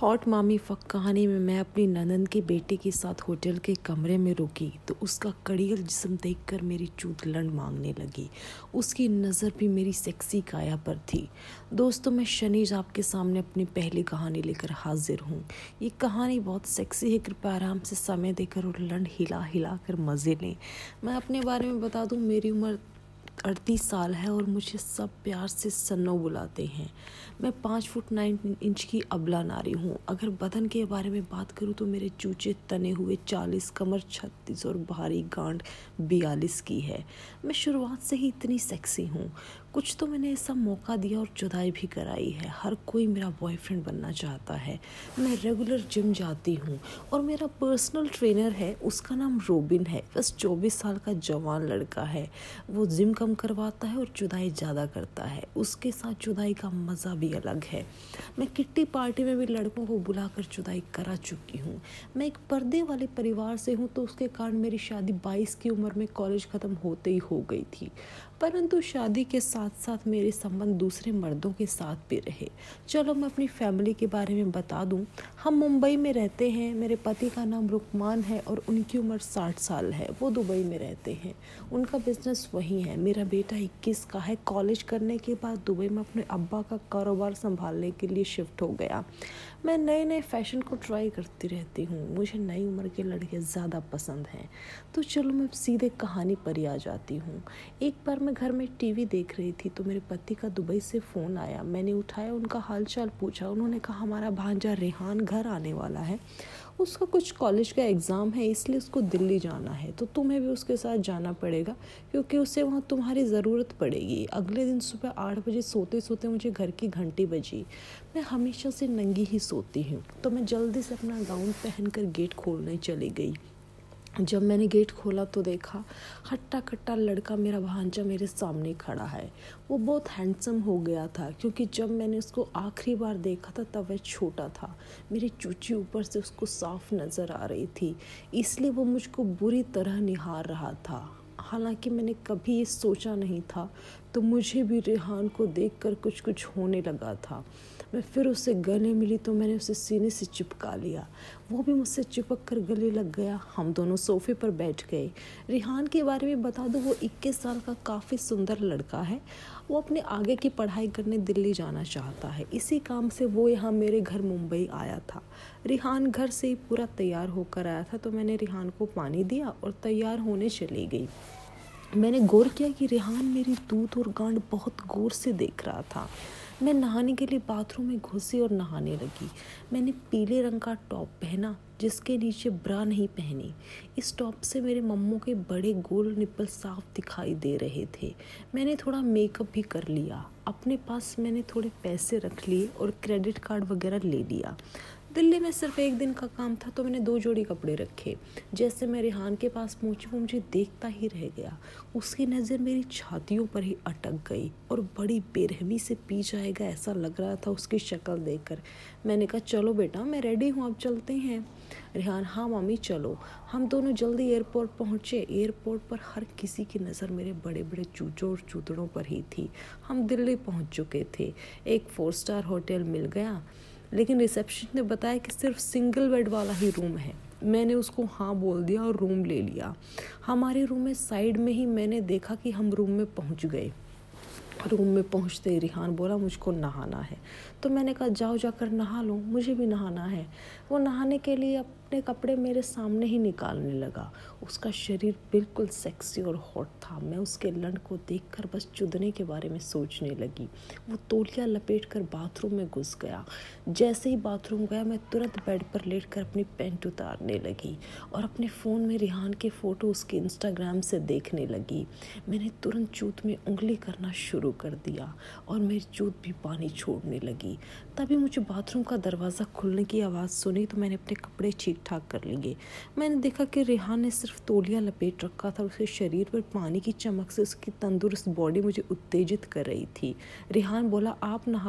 Hot मामी fuck कहानी में मैं अपनी ननंद के बेटे के साथ होटल के कमरे में रुकी तो उसका कड़ियल जिस्म देखकर मेरी चूत लंड मांगने लगी। उसकी नज़र भी मेरी सेक्सी काया पर थी। दोस्तों, मैं शनीज आपके सामने अपनी पहली कहानी लेकर हाजिर हूँ। ये कहानी बहुत सेक्सी है, कृपया आराम से समय देकर और लंड हिला हिला कर मज़े लें। मैं अपने बारे में बता दूँ, मेरी उम्र 38 साल है और मुझे सब प्यार से सन्नो बुलाते हैं। मैं 5 फुट 9 इंच की अबला नारी हूँ। अगर बदन के बारे में बात करूँ तो मेरे चूचे तने हुए 40, कमर 36 और भारी गांड 42 की है। मैं शुरुआत से ही इतनी सेक्सी हूँ। कुछ तो मैंने ऐसा मौका दिया और जुदाई भी कराई है। हर कोई मेरा बॉयफ्रेंड बनना चाहता है। मैं रेगुलर जिम जाती हूँ और मेरा पर्सनल ट्रेनर है, उसका नाम रोबिन है। बस 24 साल का जवान लड़का है। वो जिम कम करवाता है और जुदाई ज़्यादा करता है। उसके साथ जुदाई का मज़ा भी अलग है। मैं किट्टी पार्टी में भी लड़कों को बुलाकर जुदाई करा चुकी हूँ। मैं एक पर्दे वाले परिवार से हूँ तो उसके कारण मेरी शादी 22 की उम्र में कॉलेज ख़त्म होते ही हो गई थी। परंतु शादी के साथ साथ मेरे संबंध दूसरे मर्दों के साथ भी रहे। चलो मैं अपनी फैमिली के बारे में बता दूं। हम मुंबई में रहते हैं। मेरे पति का नाम रुकमान है और उनकी उम्र 60 साल है। वो दुबई में रहते हैं। उनका बिजनेस वहीं है। मेरा बेटा 21 का है। कॉलेज करने के बाद दुबई में अपने अब्बा का कारोबार संभालने के लिए शिफ्ट हो गया। मैं नए नए फैशन को ट्राई करती रहती हूँ। मुझे नई उम्र के लड़के ज़्यादा पसंद हैं। तो चलो मैं सीधे कहानी पर ही आ जाती हूँ। एक बार मैं घर में टीवी देख रही थी तो मेरे पति का दुबई से फ़ोन आया। मैंने उठाया, उनका हालचाल पूछा। उन्होंने कहा हमारा भांजा रेहान घर आने वाला है। उसका कुछ कॉलेज का एग्ज़ाम है, इसलिए उसको दिल्ली जाना है, तो तुम्हें भी उसके साथ जाना पड़ेगा क्योंकि उसे वहाँ तुम्हारी ज़रूरत पड़ेगी। अगले दिन सुबह 8 बजे सोते सोते मुझे घर की घंटी बजी। मैं हमेशा से नंगी ही सोती हूँ तो मैं जल्दी से अपना गाउन पहनकर गेट खोलने चली गई। जब मैंने गेट खोला तो देखा हट्टा कट्टा लड़का मेरा भांजा मेरे सामने खड़ा है। वो बहुत हैंडसम हो गया था क्योंकि जब मैंने उसको आखिरी बार देखा था तब वह छोटा था। मेरी चूची ऊपर से उसको साफ नज़र आ रही थी, इसलिए वो मुझको बुरी तरह निहार रहा था। हालांकि मैंने कभी ये सोचा नहीं था, तो मुझे भी रेहान को देखकर कुछ होने लगा था। मैं फिर उससे गले मिली तो मैंने उसे सीने से चिपका लिया। वो भी मुझसे चिपक कर गले लग गया। हम दोनों सोफे पर बैठ गए। रेहान के बारे में बता दूं, वो 21 साल का काफ़ी सुंदर लड़का है। वो अपने आगे की पढ़ाई करने दिल्ली जाना चाहता है। इसी काम से वो यहाँ मेरे घर मुंबई आया था। रेहान घर से ही पूरा तैयार होकर आया था तो मैंने रेहान को पानी दिया और तैयार होने चली गई। मैंने गौर किया कि रेहान मेरी दूध और गांड बहुत गौर से देख रहा था। मैं नहाने के लिए बाथरूम में घुसी और नहाने लगी। मैंने पीले रंग का टॉप पहना जिसके नीचे ब्रा नहीं पहनी। इस टॉप से मेरे मम्मों के बड़े गोल निप्पल साफ दिखाई दे रहे थे। मैंने थोड़ा मेकअप भी कर लिया। अपने पास मैंने थोड़े पैसे रख लिए और क्रेडिट कार्ड वगैरह ले लिया। दिल्ली में सिर्फ एक दिन का काम था तो मैंने 2 जोड़ी कपड़े रखे। जैसे मैं रेहान के पास पहुंची वो मुझे देखता ही रह गया। उसकी नज़र मेरी छातियों पर ही अटक गई और बड़ी बेरहमी से पी जाएगा ऐसा लग रहा था उसकी शक्ल देखकर। मैंने कहा चलो बेटा, मैं रेडी हूँ, अब चलते हैं। रेहान हाँ मम्मी चलो। हम दोनों जल्दी एयरपोर्ट पहुँचे। एयरपोर्ट पर हर किसी की नज़र मेरे बड़े बड़े चूचों और चूतड़ों पर ही थी। हम दिल्ली पहुँच चुके थे। एक 4 स्टार होटल मिल गया, लेकिन रिसेप्शन ने बताया कि सिर्फ सिंगल बेड वाला ही रूम है। मैंने उसको हाँ बोल दिया और रूम ले लिया। हमारे रूम में साइड में ही मैंने देखा कि हम रूम में पहुंच गए। रूम में पहुंचते ही रेहान बोला मुझको नहाना है, तो मैंने कहा जाओ जाकर नहा लो, मुझे भी नहाना है। वो नहाने के लिए अपने कपड़े मेरे सामने ही निकालने लगा। उसका शरीर बिल्कुल सेक्सी और हॉट था। मैं उसके लंड को देखकर बस चुदने के बारे में सोचने लगी। वो तौलिया लपेट कर बाथरूम में घुस गया। जैसे ही बाथरूम गया मैं तुरंत बेड पर लेटकर अपनी पैंट उतारने लगी और अपने फ़ोन में रेहान के फ़ोटो उसके इंस्टाग्राम से देखने लगी। मैंने तुरंत चूत में उंगली करना शुरू कर दिया और मेरी चूत भी पानी छोड़ने लगी। तभी मुझे बाथरूम का दरवाज़ा खुलने की आवाज़ सुनी तो मैंने अपने कपड़े ठीक ठाक कर लिए। मैंने देखा कि रेहान ने सिर्फ तौलिया लपेट रखा था। उसके शरीर पर पानी की चमक से उसकी तंदुरुस्त बॉडी मुझे उत्तेजित कर रही थी। रेहान बोला आप नहा लो,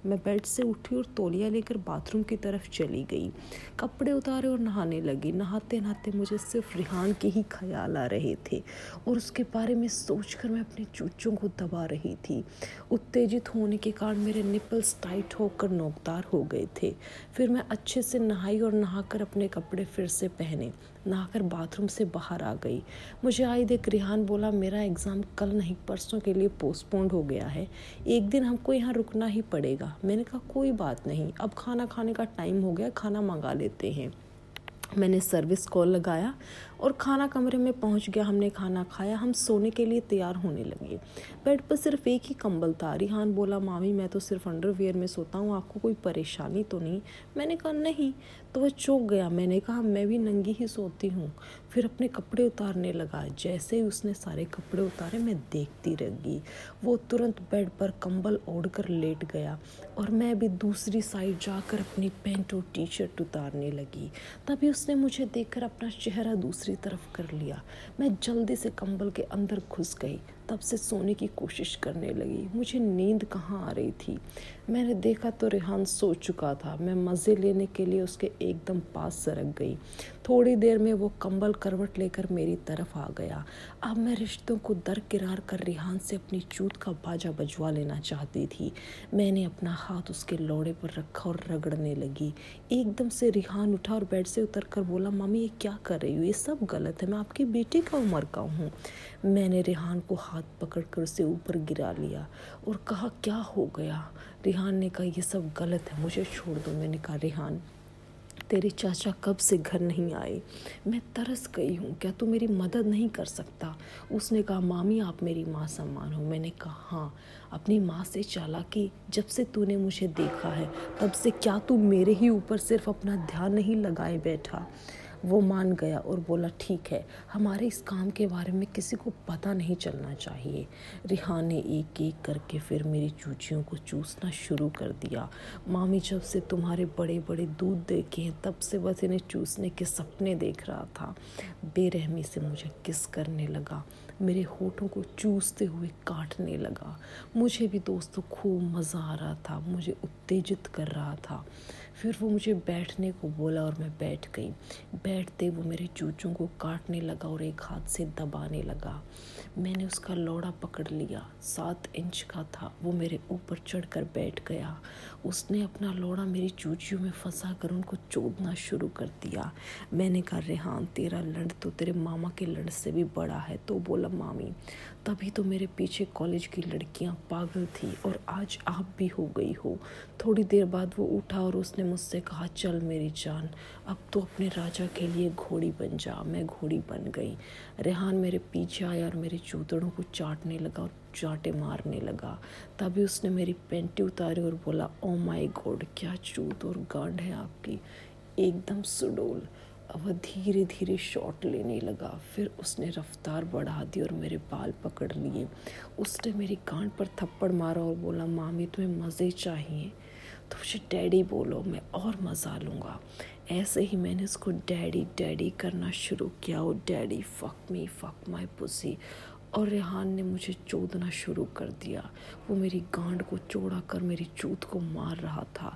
मैं बेड से उठी और तौलिया लेकर बाथरूम की तरफ चली गई। कपड़े उतारे और नहाने लगी। नहाते नहाते मुझे सिर्फ रिहान के ही ख्याल आ रहे थे और उसके बारे में सोचकर मैं अपने चूचों को दबा रही थी। उत्तेजित होने के कारण मेरे निपल्स टाइट होकर नोकदार हो गए थे। फिर मैं अच्छे से नहाई और नहाकर अपने कपड़े फिर से पहने। नहाकर बाथरूम से बाहर आ गई। मुझे आई देख रिहान बोला, मेरा एग्ज़ाम कल नहीं परसों के लिए पोस्टपोन्ड हो गया है, एक दिन हमको यहाँ रुकना ही पड़ेगा। मैंने कहा कोई बात नहीं, अब खाना खाने का टाइम हो गया, खाना मंगा लेते हैं। मैंने सर्विस कॉल लगाया और खाना कमरे में पहुंच गया। हमने खाना खाया, हम सोने के लिए तैयार होने लगे। बेड पर सिर्फ एक ही कंबल था। रिहान बोला, मामी मैं तो सिर्फ अंडरवियर में सोता हूँ, आपको कोई परेशानी तो नहीं? मैंने कहा नहीं। तो वह चौंक गया। मैंने कहा मैं भी नंगी ही सोती हूँ। फिर अपने कपड़े उतारने लगा। जैसे ही उसने सारे कपड़े उतारे मैं देखती रह गई। वो तुरंत बेड पर कंबल ओढ़कर लेट गया और मैं भी दूसरी साइड जाकर अपनी पैंट और टी शर्ट उतारने लगी। तभी उसने मुझे देखकर अपना चेहरा दूसरी तरफ कर लिया। मैं जल्दी से कंबल के अंदर घुस गई। तब से सोने की कोशिश करने लगी। मुझे नींद कहाँ आ रही थी। मैंने देखा तो रिहान सो चुका था। मैं मज़े लेने के लिए उसके एकदम पास सरक गई। थोड़ी देर में वो कंबल करवट लेकर मेरी तरफ आ गया। अब मैं रिश्तों को दरकिरार कर रिहान से अपनी चूत का बाजा बजवा लेना चाहती थी। मैंने अपना हाथ उसके लौड़े पर रखा और रगड़ने लगी। एकदम से रिहान उठा और बेड से उतर कर बोला, मम्मी ये क्या कर रही हो? ये सब गलत है, मैं आपकी बेटी का उम्र का हूँ। मैंने रिहान को हाथ पकड़कर उसे ऊपर गिरा लिया और कहा, क्या हो गया? रिहान ने कहा, ये सब गलत है, मुझे छोड़ दो। मैंने कहा, रिहान तेरे चाचा कब से घर नहीं आए? मैं तरस गई हूँ, क्या तू मेरी मदद नहीं कर सकता? उसने कहा, मामी आप मेरी माँ समान हो। मैंने कहा, हाँ अपनी माँ से चालाकी, जब से तूने मुझे देखा है तब से क्या तू मेरे ही ऊपर सिर्फ अपना ध्यान नहीं लगाए बैठा? वो मान गया और बोला, ठीक है, हमारे इस काम के बारे में किसी को पता नहीं चलना चाहिए। रिहान ने एक एक करके फिर मेरी चूचियों को चूसना शुरू कर दिया। मामी जब से तुम्हारे बड़े बड़े दूध देखे हैं तब से बस इन्हें चूसने के सपने देख रहा था। बेरहमी से मुझे किस करने लगा, मेरे होठों को चूसते हुए काटने लगा। मुझे भी दोस्तों खूब मज़ा आ रहा था, मुझे उत्तेजित कर रहा था। फिर वो मुझे बैठने को बोला और मैं बैठ गई। बैठते वो मेरे चूचों को काटने लगा और एक हाथ से दबाने लगा। मैंने उसका लौड़ा पकड़ लिया, 7 इंच का था। वो मेरे ऊपर चढ़कर बैठ गया। उसने अपना लौड़ा मेरी चूचियों में फंसा कर उनको चोदना शुरू कर दिया। मैंने कहा, रेहान तेरा लड़ तो तेरे मामा के लड़ से भी बड़ा है। तो बोला, मामी तभी तो मेरे पीछे कॉलेज की लड़कियां पागल थी और आज आप भी हो गई हो। थोड़ी देर बाद वो उठा और उसने मुझसे कहा, चल मेरी जान, अब तो अपने राजा के लिए घोड़ी बन जा। मैं घोड़ी बन गई। रेहान मेरे पीछे आया और मेरे चूतड़ों को चाटने लगा और चाटे मारने लगा। तभी उसने मेरी पैंटी उतारी और बोला, ओ माय गॉड, क्या चूत और गांड है आपकी, एकदम सुडोल। अब वह धीरे धीरे शॉट लेने लगा। फिर उसने रफ्तार बढ़ा दी और मेरे बाल पकड़ लिए। उसने मेरी गांड पर थप्पड़ मारा और बोला, मामी तुम्हें मज़े चाहिए तो मुझे डैडी बोलो, मैं और मज़ा लूँगा। ऐसे ही मैंने उसको डैडी डैडी करना शुरू किया। और daddy fuck me, fuck my pussy. और रेहान ने मुझे चोदना शुरू कर दिया। वो मेरी गांड को चौड़ा कर मेरी चूत को मार रहा था।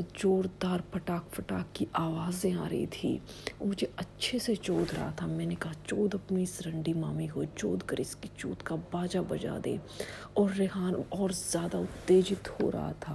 जोरदार फटाक फटाक की आवाज़ें आ रही थी। वो मुझे अच्छे से चोद रहा था। मैंने कहा, चोद अपनी सरंडी मामी को, चोद कर इसकी चूत का बाजा बजा दे। और रेहान और ज़्यादा उत्तेजित हो रहा था।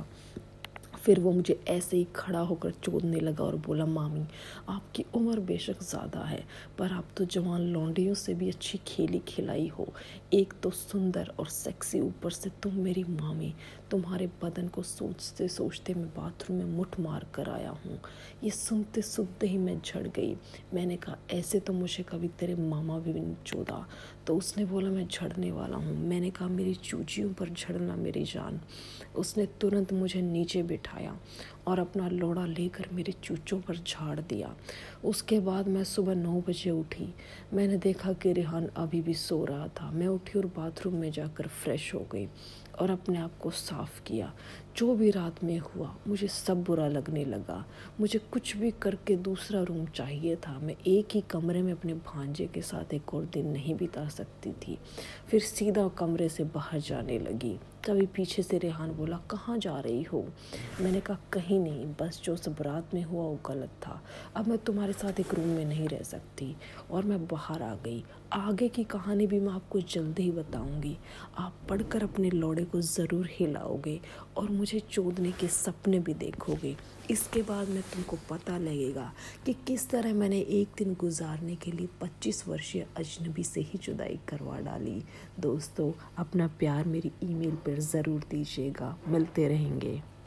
फिर वो मुझे ऐसे ही खड़ा होकर चोदने लगा और बोला, मामी आपकी उम्र बेशक ज़्यादा है पर आप तो जवान लौंडियों से भी अच्छी खेली खिलाई हो। एक तो सुंदर और सेक्सी, ऊपर से तुम मेरी मामी। तुम्हारे बदन को सोचते सोचते मैं बाथरूम में मुठ मार कर आया हूँ। ये सुनते सुनते ही मैं झड़ गई। मैंने कहा, ऐसे तो मुझे कभी तेरे मामा भी नहीं चोदा। तो उसने बोला, मैं झड़ने वाला हूँ। मैंने कहा, मेरी चूचियों पर झड़ना मेरी जान। उसने तुरंत मुझे नीचे बिठाया और अपना लोड़ा लेकर मेरे चूचों पर झाड़ दिया। उसके बाद मैं सुबह 9 बजे उठी। मैंने देखा कि रेहान अभी भी सो रहा था। मैं उठी और बाथरूम में जाकर फ्रेश हो गई और अपने आप को साफ़ किया। जो भी रात में हुआ मुझे सब बुरा लगने लगा। मुझे कुछ भी करके दूसरा रूम चाहिए था। मैं एक ही कमरे में अपने भांजे के साथ एक और दिन नहीं बिता सकती थी। फिर सीधा कमरे से बाहर जाने लगी। तभी पीछे से रेहान बोला, कहाँ जा रही हो? मैंने कहा कहीं नहीं, बस जो सब रात में हुआ वो गलत था। अब मैं तुम्हारे साथ एक रूम में नहीं रह सकती। और मैं बाहर आ गई। आगे की कहानी भी मैं आपको जल्दी ही बताऊंगी। आप पढ़कर अपने लौड़े को ज़रूर हिलाओगे और मुझे चोदने के सपने भी देखोगे। इसके बाद में तुमको पता लगेगा कि किस तरह मैंने एक दिन गुजारने के लिए 25 वर्षीय अजनबी से ही जुदाई करवा डाली। दोस्तों, अपना प्यार मेरी ईमेल पर ज़रूर दीजिएगा। मिलते रहेंगे।